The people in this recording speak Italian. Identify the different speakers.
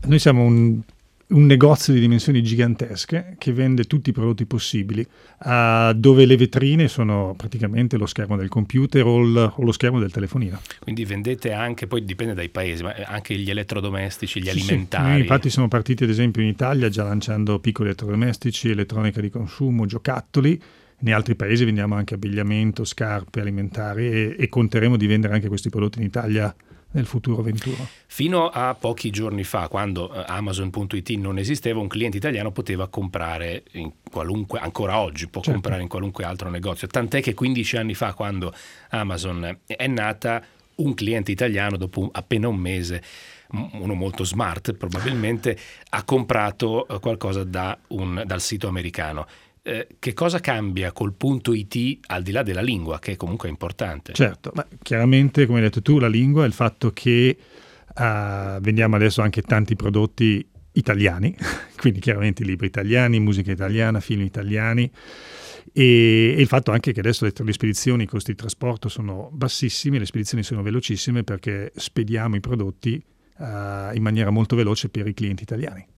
Speaker 1: Noi siamo un negozio di dimensioni gigantesche che vende tutti i prodotti possibili, dove le vetrine sono praticamente lo schermo del computer o lo schermo del telefonino.
Speaker 2: Quindi vendete anche, poi dipende dai paesi, ma anche gli elettrodomestici, gli
Speaker 1: Sì,
Speaker 2: alimentari?
Speaker 1: Noi infatti siamo partiti ad esempio in Italia già lanciando piccoli elettrodomestici, elettronica di consumo, giocattoli. In altri paesi vendiamo anche abbigliamento, scarpe, alimentari e conteremo di vendere anche questi prodotti in Italia nel futuro venturo.
Speaker 2: Fino a pochi giorni fa, quando Amazon.it non esisteva, un cliente italiano poteva comprare in qualunque, ancora oggi può comprare in qualunque altro negozio, tant'è che 15 anni fa, quando Amazon è nata, un cliente italiano dopo appena un mese, uno molto smart probabilmente, ha comprato qualcosa dal sito americano. Che cosa cambia col .it al di là della lingua, che comunque è importante?
Speaker 1: Certo, ma chiaramente, come hai detto tu, la lingua è il fatto che vendiamo adesso anche tanti prodotti italiani, quindi chiaramente libri italiani, musica italiana, film italiani, e il fatto anche che adesso le spedizioni, i costi di trasporto sono bassissimi, le spedizioni sono velocissime perché spediamo i prodotti in maniera molto veloce per i clienti italiani.